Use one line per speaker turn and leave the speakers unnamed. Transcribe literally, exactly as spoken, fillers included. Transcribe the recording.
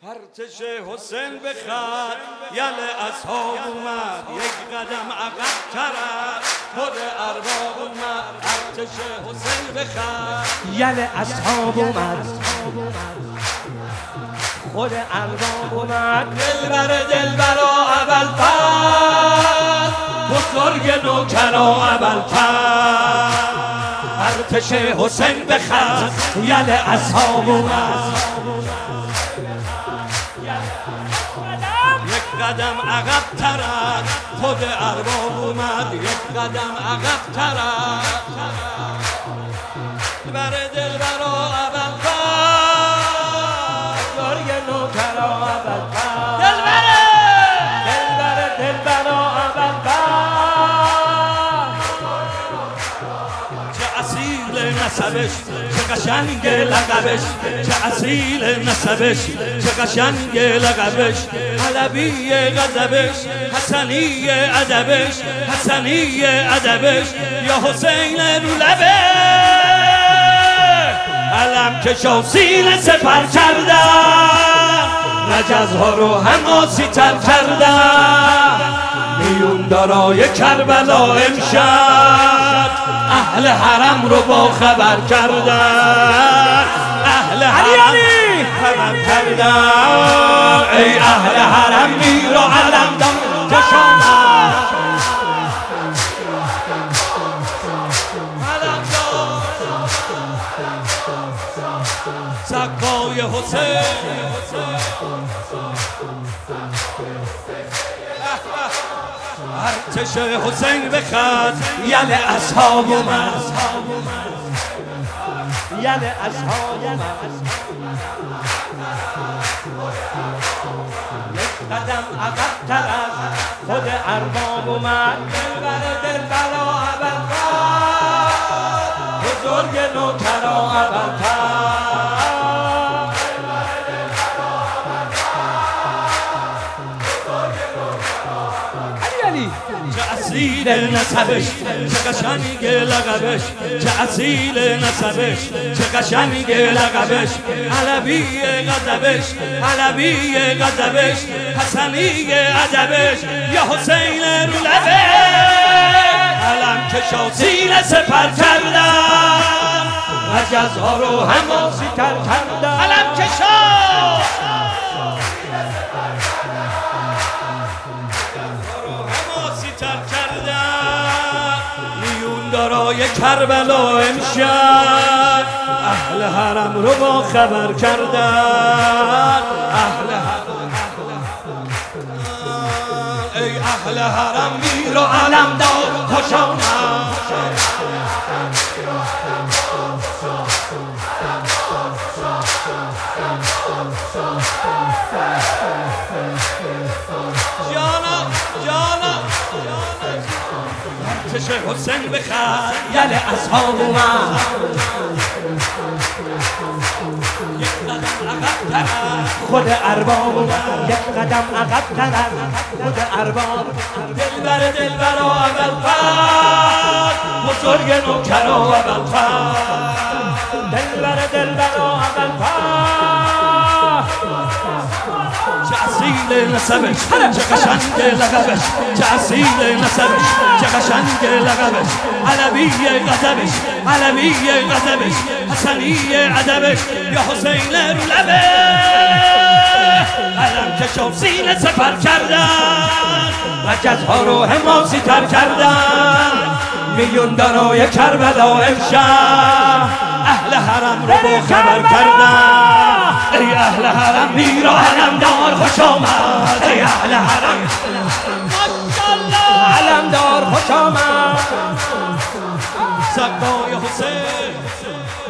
ارتش حسین به خط یل اصحاب اومد، یک قدم عقب تر خود ارباب اومد. ارتش حسین به خط
یل اصحاب اومد، خود ارباب اومد.
دلبر دلبرا اول فرد، بزرگ نوکرا اول فرد. ارتش حسین به خط یل اصحاب اومد، یک قدم عقب تر خود ارباب اومد. یک قدم عقب تر بر دلبرا اول فرد،
بزرگ نوکرا اول فرد.
دلبر
دلبر دلبرا اول فرد.
چه اصیل نسبش، چه قشنگ لقبش، چه اصیل نسبش، چه قشنگ لقبش. علوی غضبش، حسنی ادبش، حسنی ادبش. یا حسین رو لبه علم کشا سینه سپر کردم، رجزها رو حماسی تر کردم. میون دارای کربلا امشب اهل حرم رو با خبر کردن، اهل حرم خبر کردن. ای اهل حرم میر و علم دار کشاند، علم دار سقای حسین. ارتش حسین به خط یل اصحاب اومد،
یل اصحاب اومد. یک قدم عقب تر خود ارباب اومد. دلبر دلبرا اول فرد، بزرگ نوکرا اول فرد.
چه اصیل نسبش، چه قشنگ لقبش، چه اصیل نسبش، چه قشنگ لقبش. علوی غضبش، علوی غضبش، حسنی ادبش. یا حسین رو لبه علم کشا سینه سپر کردم، رجزها رو حماسی تر کردم. علم کشا دارای کربلا امشب اهل حرم رو با خبر کردن، اهل حرم. ای اهل حرم میر و علم دار خوش آمد. جانا جانا ارتش حسین به خط یل اصحاب اومد، یک قدم عقب تر
خود ارباب اومد. یک قدم عقب تر خود ارباب.
دلبر دلبرا اول فرد، بزرگ نوکرا اول فرد.
دلبر دلبرا اول فرد.
چه اصیل نسبش، چه قشنگ لقبش، چه اصیل نسبش، چه قشنگ لقبش. علوی غضبش، علوی غضبش، حسنی ادبش. یا حسین رو لبه علم کشا سینه سپر کردن، رجزها رو حماسی تر کردن. میلیون دارای کربلا امشب اهل حرم رو با خبر کردن. ای اهل حرم میر و علم دار خوش آمد، ای اهل حرم ماشاءالله
علم دار خوش آمد.
سقای حسین